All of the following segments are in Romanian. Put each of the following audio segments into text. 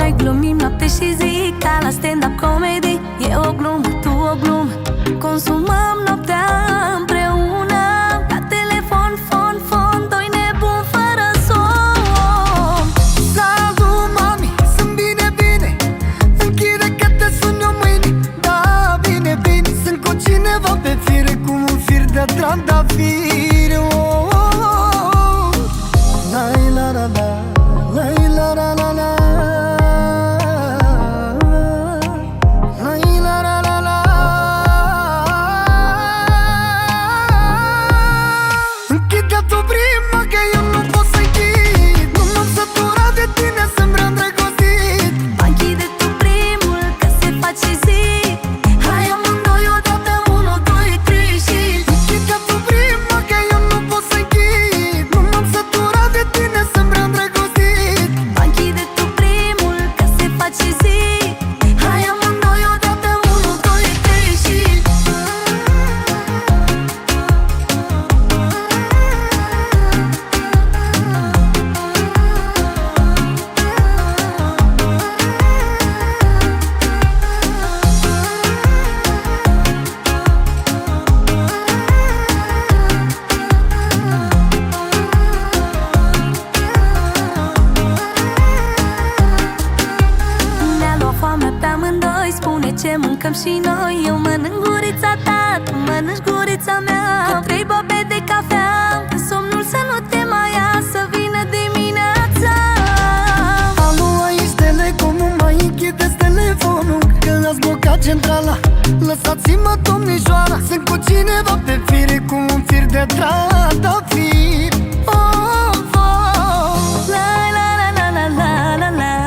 Noi glumim noapte și zi, ca la stand-up comedy. E o glumă, tu o glumă, consumăm noaptea împreună. La telefon, fon, doi nebuni fără somn. Salut, mami, sunt bine. Închide că te sun eu mâine. Da, bine, sunt cu cineva pe fire, cu un fir de trandafiri. Oh, oh, oh. La la la la, la la la la. Și noi, eu mănânc gurița ta, tu mănânci gurița mea. Cu 3 bobe de cafea, somnul să nu te mai ia, să vină dimineața. Alo, aici Telecom, nu mai închideți telefonul, că ați blocat centrala. Lăsați-mă, domnișoara, sunt cu cineva pe fire, cu un fir de trandafiri. Oh, oh. La la la la la la la la.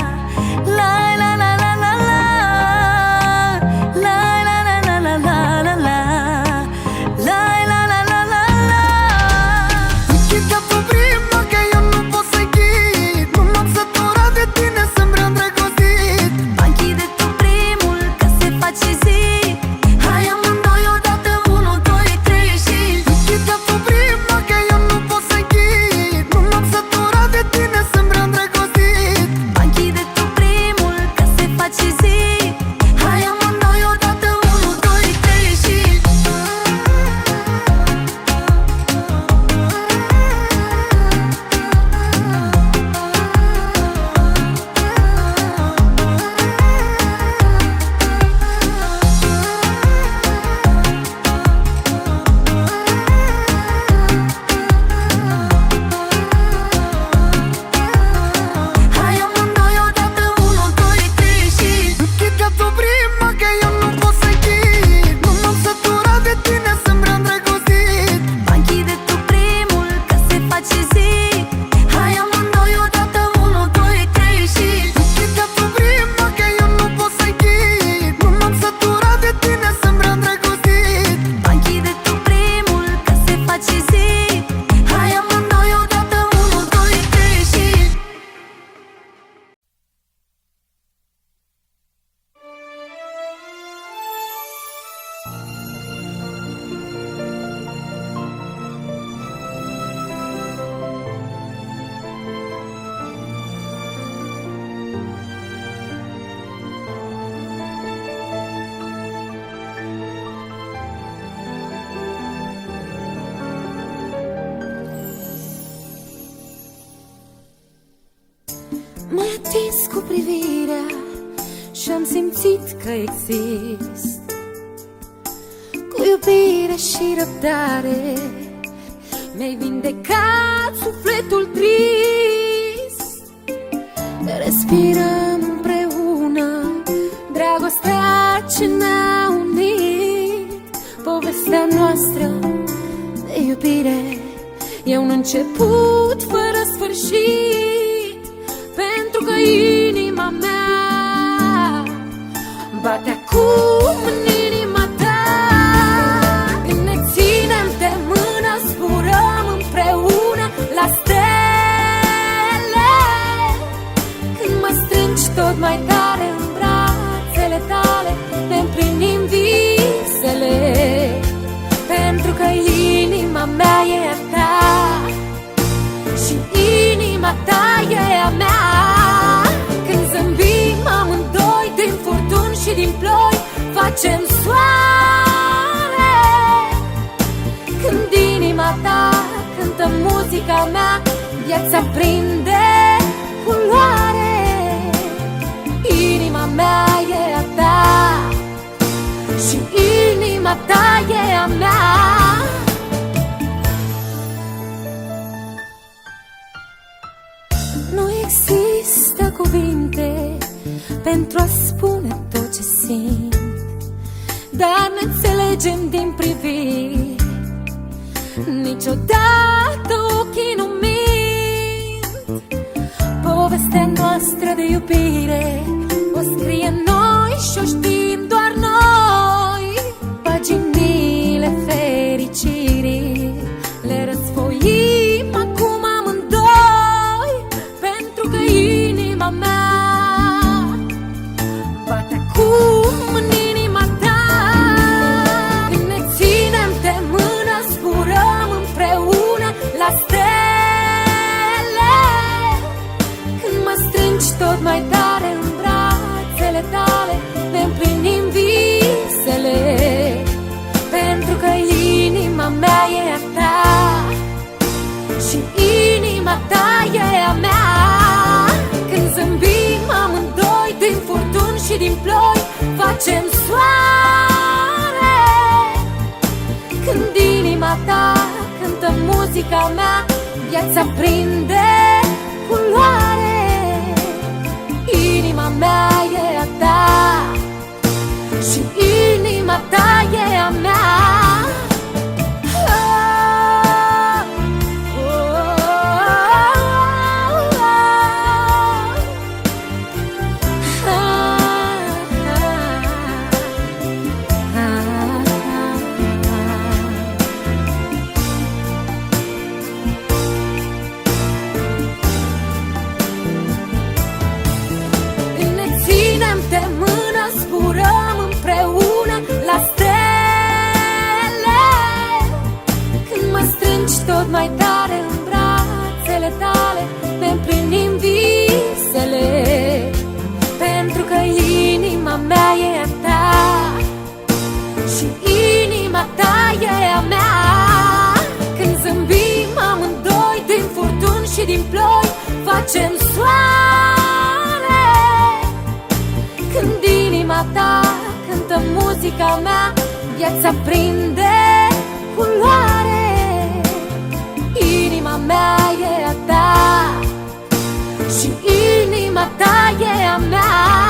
M-ai atins cu privirea și-am simțit că exist. Cu iubire și răbdare mi-ai vindecat sufletul trist. Respirăm împreună dragostea ce ne-a unit. Povestea noastră de iubire e un început fără sfârșit, pentru că inima mea bate acum în inima ta. Când ne ținem de mână, zburăm împreună la stele. Când mă strângi tot mai tare în brațele tale, ne împlinim visele, pentru că inima mea e a ta și inima ta e a mea. Când zâmbim facem soare. Când inima ta cântă muzica mea, viața prinde culoare. Inima mea e a ta și inima ta e a mea. Nu există cuvinte pentru a spune tot ce simt, dar ne înțelegem din priviri. Niciodată ochii nu mint. Povestea noastră de iubire o scriem noi și o știm doar noi. Paginile fericirii le răsfoim acum amândoi, pentru că inima mea bate acum în inima ta. Când ne ținem de mână, zburăm împreună la stele. Când mă strângi tot mai tare în brațele tale, ne împlinim visele, pentru că inima mea e a ta și inima ta e a mea. Când zâmbim amândoi din furtuni și din ploi, facem soare. Când inima ta cântă muzica mea, viața prinde culoare. Inima mea e a ta și inima ta e a mea. Tot mai tare în brațele tale, ne împlinim visele, pentru că inima mea e a ta și inima ta e a mea. Când zâmbim amândoi din furtuni și din ploi, facem soare. Când inima ta cântă muzica mea, viața prinde culoare. Inima mea e a ta și inima ta e a mea.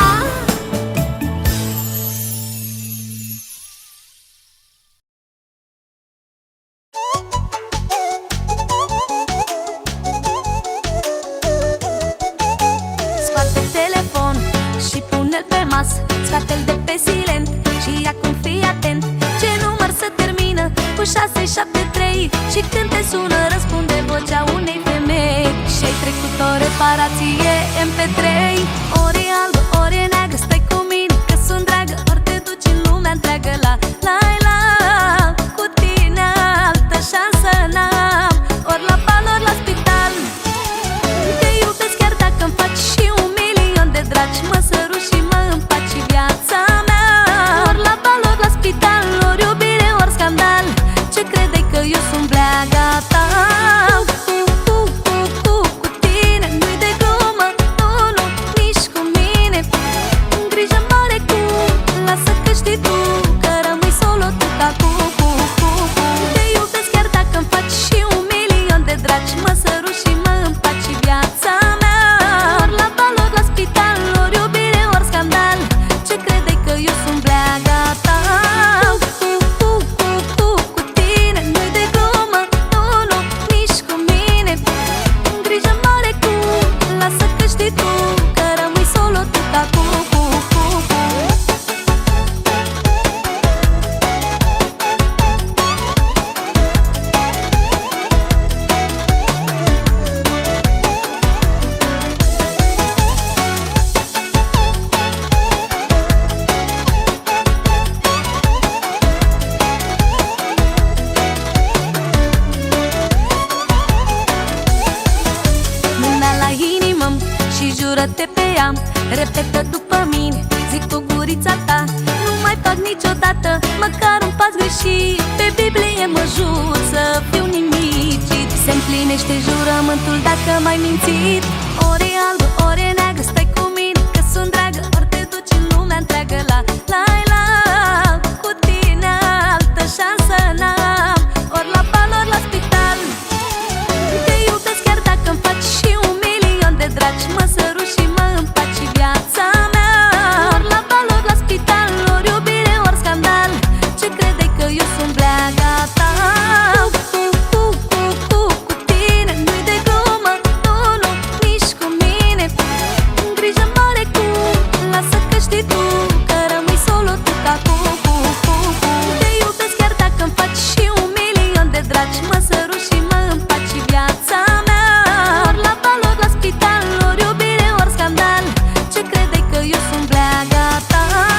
Scoate telefon și pune-l pe masă, scoate-l de pe silent și acum fii atent. Ce număr să termină cu 673 și când te sună răspunde vocea unei femei. Și-ai trecut o reparație MP3. Ori e albă, ori e neagră, stai cu mine că sunt dragă, ori te duci în lumea întreagă. La, la, la, cu tine altă șansă n-am. Ori la bal, ori la spital. Te iubesc chiar dacă-mi faci și 1.000.000 de dragi. Mă săruși și mă împaci viața mea. Ori la bal, ori la spital, ori iubire, ori scandal. Ce credeai că eu sunt bleaga ta? Cu tine nu-i de glumă, nu, nu, nici cu mine. Grijă mare cu, lasă că știi tu că rămâi solo tu ca cu. Te iubesc chiar dacă-mi faci și 1.000.000 de dragi. Mă săruși și mă împaci viața mea. Ori la bal, ori la spital, ori iubire, ori scandal. Ce credeai că eu sunt bleaga ta? Cu tine nu-i de glumă, nu, nu, nici cu mine. Grijă mare cu, lasă că știi tu că rămâi solo tu ca cu. Mâna la inimă și jură-te pe ea, repetă după mine, zic cu gurița ta. Nu mai mai fac niciodată măcar un pas greșit. Pe Biblie mă jur să fiu nimicit. Se împlinește jurământul dacă m-ai mințit. Ori e albă, ori e neagră, stai cu mine că sunt dragă. Ori te duci în lumea întreagă la cu tine altă șansă n-am. Ori la bal, ori la spital. Te iubesc chiar dacă-mi faci și 1.000.000 de dragi. Mă săruși și mă împaci viața mea. Ori la bal, ori la spital, ori iubire, ori scandal. Ce credeai că eu sunt bleaga ta? Cu tine nu-i de glumă, nu, nici cu mine. Grijă mare cu, lasă că știi tu că rămâi solo tu ca cu. Te iubesc chiar dacă-mi faci și 1.000.000 de dragi. Mă săruși și mă împaci viața mea. Ori la bal, ori la spital, ori iubire, ori scandal. Ce credeai că eu sunt bleaga ta?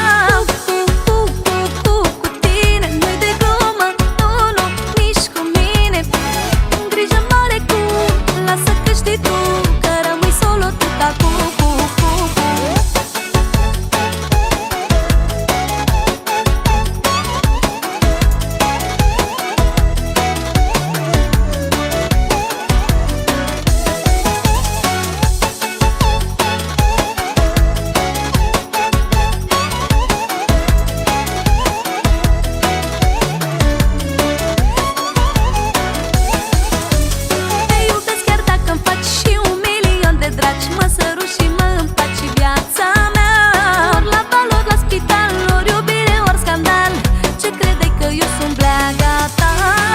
Cu tine nu-i de glumă, nu, nici cu mine. Grijă mare cu, lasă că știi tu că rămâi solo tu ca cu. Te iubesc chiar dacă-mi faci și 1.000.000 de dragi. Mă săruși și mă împaci viața mea. Ori la bal, ori la spital, ori iubire, ori scandal. Ce credeai că eu sunt bleaga ta?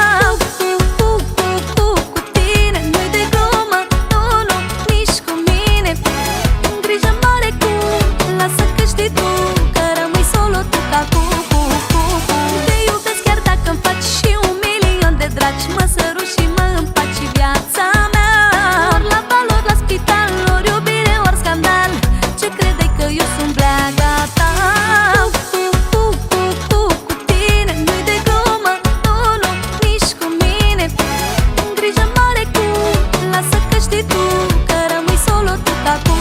Cu tine nu-i de glumă, nu, nici cu mine. Grijă mare cu, lasă că știi tu că rămâi solo tu ca cu. Te iubesc chiar dacă-mi faci și 1.000.000 de dragi. Mă săruși și mă împaci viața mea. Ori la bal, ori la spital, ori iubire, ori scandal. Ce credeai că eu sunt bleaga ta? Cu tine nu-i de glumă, nu, nici cu mine. Grijă mare cu, lasă că știi tu că rămâi solo tu ca cu.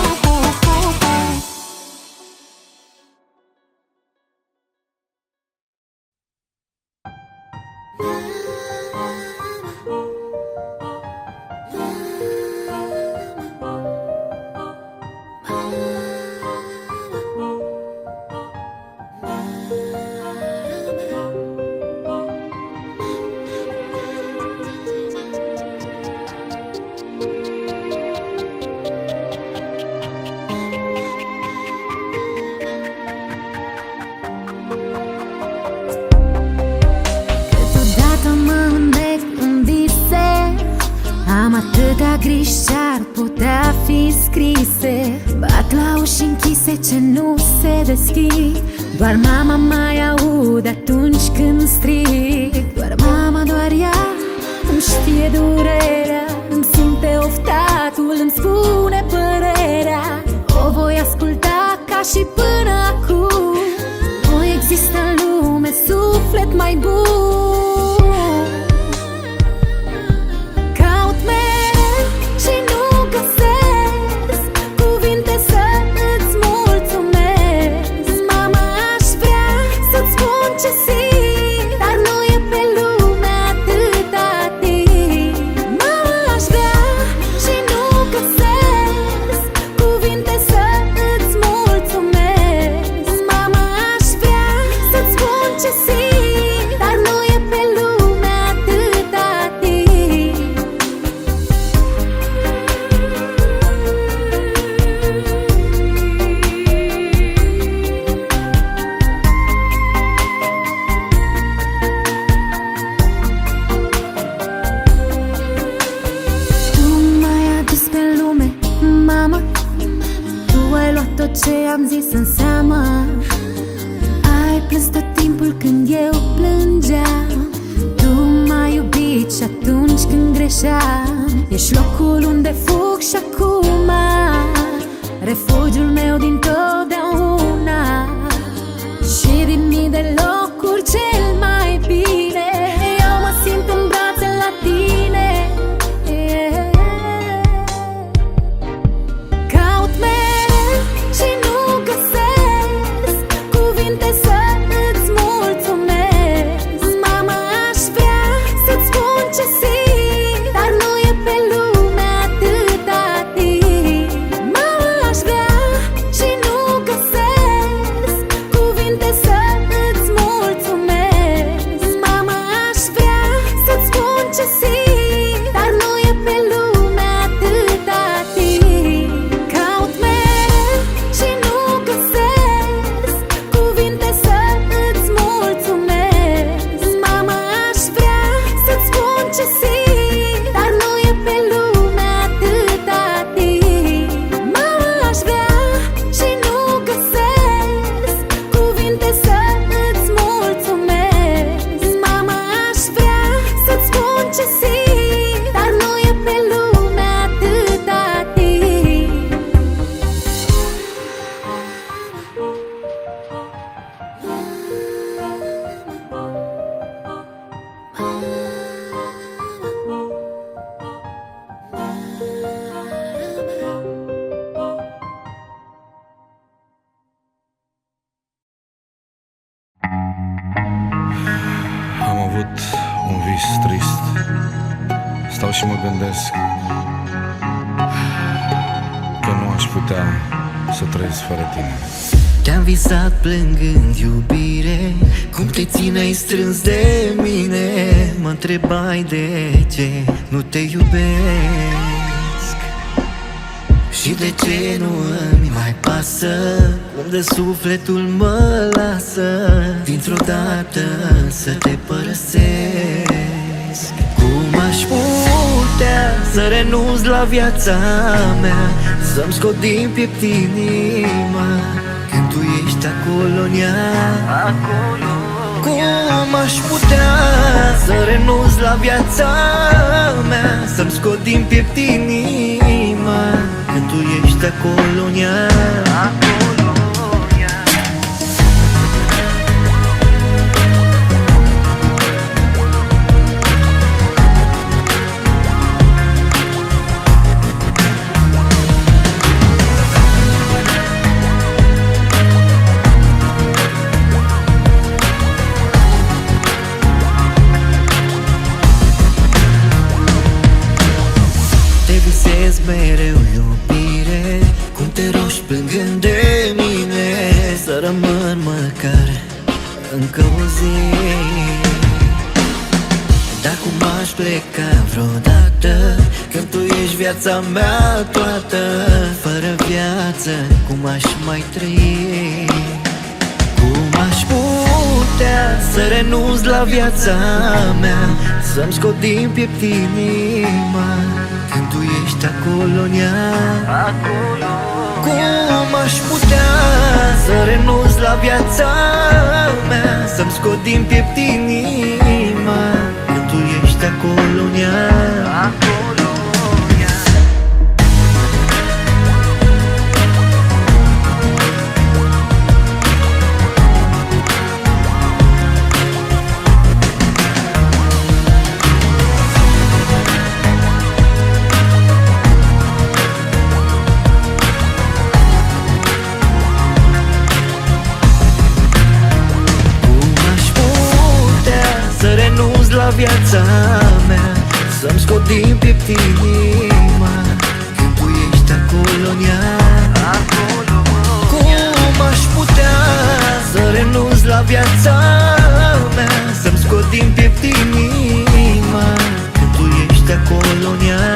Câteodată mă înnec în vise. Am atâtea griji ce-ar putea fi scrise. Bat la uși închise ce nu se deschid. Doar mama mai aude atunci când strig. Doar mama, doar ea îmi știe durerea. Îmi simte oftatul, îmi spune părerea. O voi asculta ca și până acum. Nu există în lume suflet mai bun. Caut mereu și nu găsesc cuvinte să îți mulțumesc. Mama, aș vrea să-ți spun ce simt, dar nu e pe lume atâta timp. Mama, aș vrea și nu găsesc cuvinte să îți mulțumesc. Mama, aș vrea să-ți spun ce simt, dar nu e pe lume atâta timp. Tu m-ai adus pe lume, mama. Tu ai luat tot ce am zis în seamă. Ai plâns tot timpul când eu plângeam. Tu m-ai iubit și atunci când greșeam. Ești locul unde fug și acum, refugiul meu din totdeauna. Și din mii de locuri cel mai bine. Eu mă simt în brațe la tine. Caut mereu și nu găsesc cuvinte să îți Stau și mă gândesc că nu aș putea să trăiesc fără tine. Te-am visat plângând iubire, cum te țineai strâns de mine. Mă întrebai de ce nu te iubesc și de ce nu îmi mai pasă, cum de sufletul mă lasă dintr-o dată să te părăsesc. Cum aș putea să renunț la viața mea, să-mi scot din piept inima când tu ești acolo în ea. Cum aș putea să renunț la viața mea, să-mi scot din piept inima când tu ești acolo în ea. Mereu iubire, cum te rogi plângând de mine, să rămân măcar încă o zi. Dar cum aș pleca vreodată, când tu ești viața mea toată, fără viață cum aș mai trăi? Cum aș putea să renunț la viața mea, să-mi scot din piept inima când tu ești acolo în ea? Cum aș putea să renunț la viața mea, să-mi scot din piept inima când tu ești acolo în ea? La viața mea, să-mi scot din piept inima când tu ești acolo în ea. Cum aș putea să renunț la viața mea, să-mi scot din piept inima când tu ești acolo în ea.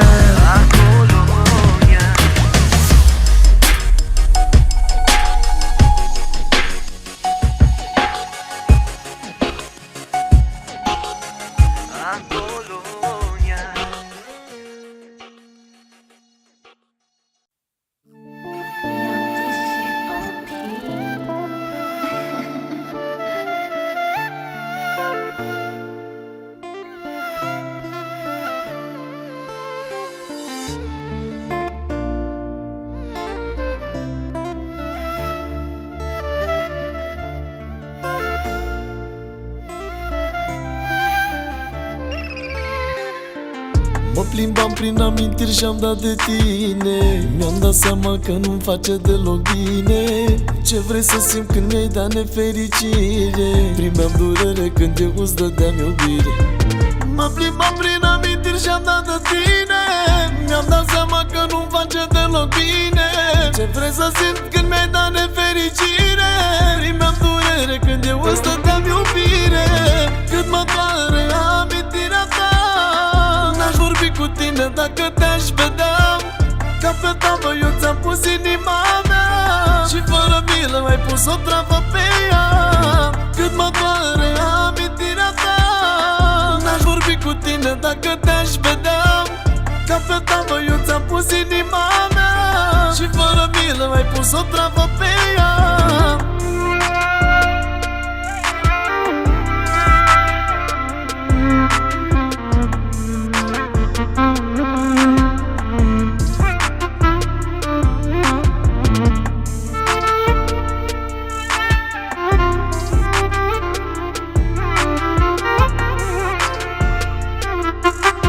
Mă plimbam prin amintiri și-am dat de tine. Mi-am dat seama că nu-mi face deloc bine. Ce vrei să simt când mi-ai dat nefericire? Primeam durere când eu îți dădeam iubire. Mă plimbam prin amintiri și-am dat de tine. Mi-am dat seama că nu-mi face deloc bine. Ce vrei să simt când mi-ai dat nefericire? Primeam durere când eu îți dădeam iubire. Cât mă doare amintirea ta, n-aș vorbi cu tine dacă te-aș vedea. Ca pe tavă eu ți-am pus inima mea și fără milă ai pus o travă pe ea. Cât mă doare amintirea ta, n-aș vorbi cu tine dacă te-aș vedea. Ca pe tavă eu ți-am pus inima mea și fără milă ai pus o travă pe ea.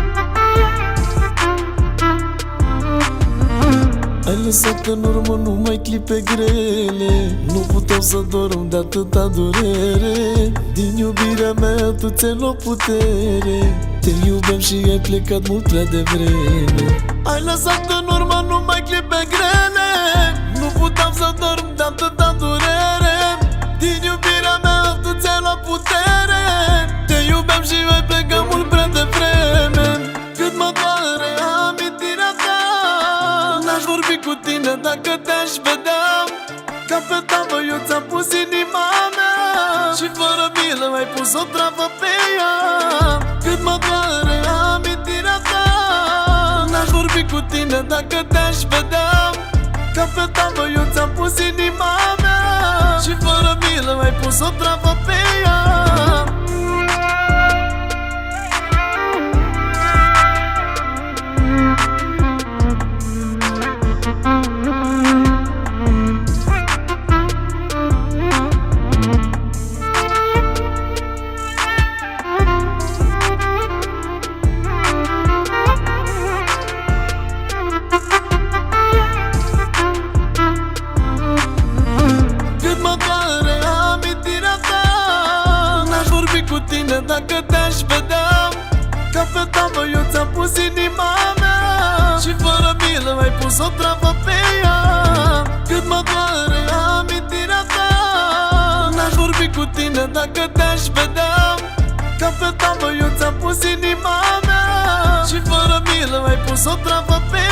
Ai lăsat în urmă numai numai clipe grele. Nu puteam să dorm de atâta durere. Din iubirea mea tu ți-ai luat putere. Te iubeam și ai plecat mult prea devreme. Ai lăsat în urmă numai clipe grele. Nu puteam să dorm de atâta durere. Din iubirea mea tu ți-ai luat putere. Te iubeam și ai plecat mult prea devreme. Cât mă doare amintirea ta. N-aș vorbi cu tine dacă te-aș vedea. Ca pe tavă eu ți-am pus inima mea și fără milă ai pus o travă pe ea. Cât mă doare amintirea ta. N-aș vorbi cu tine dacă te-aș vedea. Ca pe tavă eu ți-am pus inima mea și fără milă ai pus o travă pe ea. Dacă te-aș vedea. Ca pe tavă eu ți-am pus inima mea și fără milă ai pus o travă pe ea. Cât mă doare amintirea ta. N-aș vorbi cu tine dacă te-aș vedea. Ca pe tavă eu ți-am pus inima mea și fără milă ai pus o travă pe